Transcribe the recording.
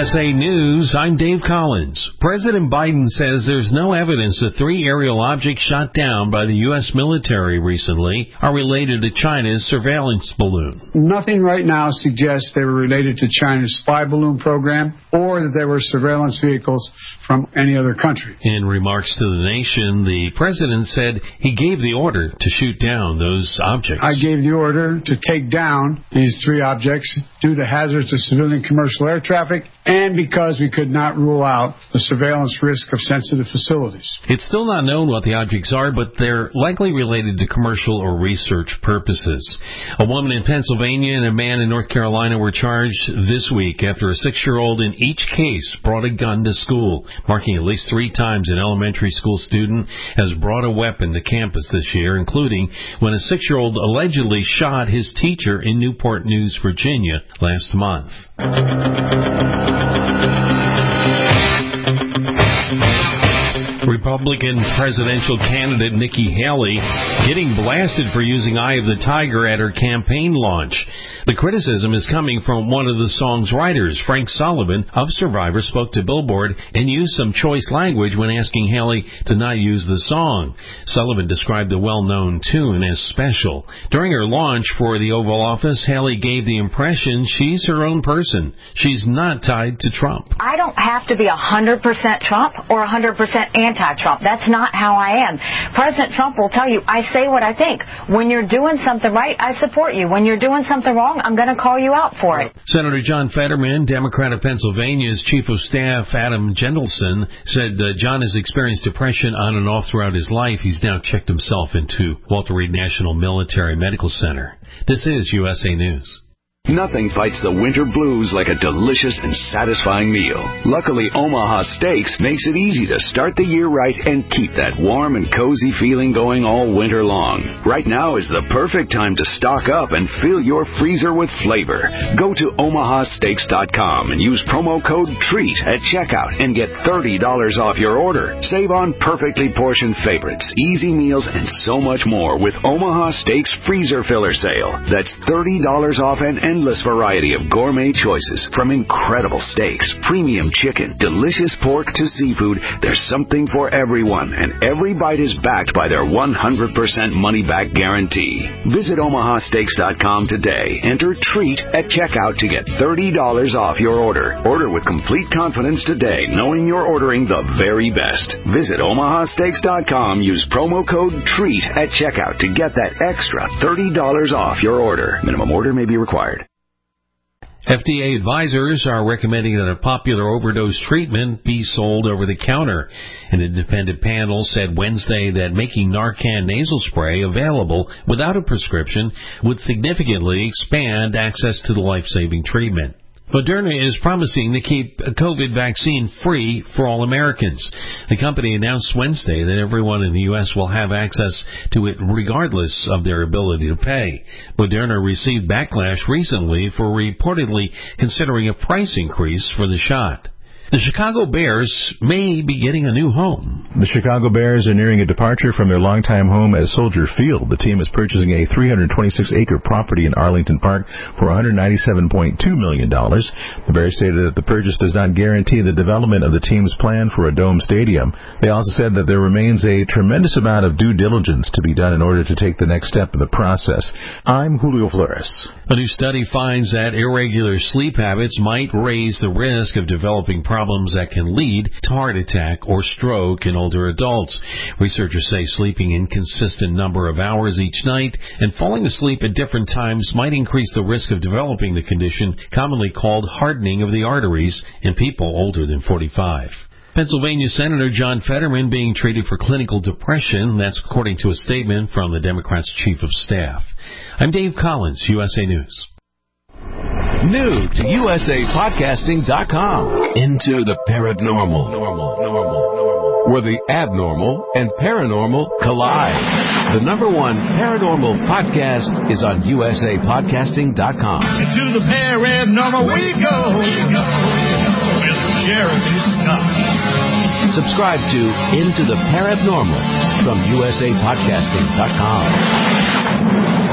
USA News, I'm Dave Collins. President Biden says there's no evidence the 3 aerial objects shot down by the U.S. military recently are related to China's surveillance balloon. Nothing right now suggests they were related to China's spy balloon program or that they were surveillance vehicles from any other country. In remarks to the nation, the president said he gave the order to shoot down those objects. I gave the order to take down these 3 objects due to hazards to civilian commercial air traffic and because we could not rule out the surveillance risk of sensitive facilities. It's still not known what the objects are, but they're likely related to commercial or research purposes. A woman in Pennsylvania and a man in North Carolina were charged this week after a 6-year-old in each case brought a gun to school, marking at least 3 times an elementary school student has brought a weapon to campus this year, including when a 6-year-old allegedly shot his teacher in Newport News, Virginia last month. Republican presidential candidate Nikki Haley getting blasted for using Eye of the Tiger at her campaign launch. The criticism is coming from one of the song's writers. Frank Sullivan of Survivor spoke to Billboard and used some choice language when asking Haley to not use the song. Sullivan described the well-known tune as special. During her launch for the Oval Office, Haley gave the impression she's her own person. She's not tied to Trump. I don't have to be 100% Trump or 100% anti-Trump. That's not how I am. President Trump will tell you, I say what I think. When you're doing something right, I support you. When you're doing something wrong, I'm going to call you out for it. Senator John Fetterman, Democrat of Pennsylvania's Chief of Staff Adam Jendelson, said John has experienced depression on and off throughout his life. He's now checked himself into Walter Reed National Military Medical Center. This is USA News. Nothing fights the winter blues like a delicious and satisfying meal. Luckily, Omaha Steaks makes it easy to start the year right and keep that warm and cozy feeling going all winter long. Right now is the perfect time to stock up and fill your freezer with flavor. Go to omahasteaks.com and use promo code TREAT at checkout and get $30 off your order. Save on perfectly portioned favorites, easy meals, and so much more with Omaha Steaks Freezer Filler Sale. That's $30 off an endless variety of gourmet choices, from incredible steaks, premium chicken, delicious pork to seafood. There's something for everyone, and every bite is backed by their 100% money-back guarantee. Visit omahasteaks.com today. Enter TREAT at checkout to get $30 off your order. Order with complete confidence today, knowing you're ordering the very best. Visit omahasteaks.com. Use promo code TREAT at checkout to get that extra $30 off your order. Minimum order may be required. FDA advisors are recommending that a popular overdose treatment be sold over the counter. An independent panel said Wednesday that making Narcan nasal spray available without a prescription would significantly expand access to the life-saving treatment. Moderna is promising to keep a COVID vaccine free for all Americans. The company announced Wednesday that everyone in the U.S. will have access to it regardless of their ability to pay. Moderna received backlash recently for reportedly considering a price increase for the shot. The Chicago Bears may be getting a new home. The Chicago Bears are nearing a departure from their longtime home at Soldier Field. The team is purchasing a 326-acre property in Arlington Park for $197.2 million. The Bears stated that the purchase does not guarantee the development of the team's plan for a dome stadium. They also said that there remains a tremendous amount of due diligence to be done in order to take the next step in the process. I'm Julio Flores. A new study finds that irregular sleep habits might raise the risk of developing problems that can lead to heart attack or stroke in older adults. Researchers say sleeping an inconsistent number of hours each night and falling asleep at different times might increase the risk of developing the condition commonly called hardening of the arteries in people older than 45. Pennsylvania Senator John Fetterman being treated for clinical depression. That's according to a statement from the Democrats' Chief of Staff. I'm Dave Collins, USA News. New to USAPodcasting.com. Into the Paranormal. Where the abnormal and paranormal collide. The #1 paranormal podcast is on USAPodcasting.com. Into the paranormal we go. With Jeremy Scott. Subscribe to Into the Paranormal from USAPodcasting.com.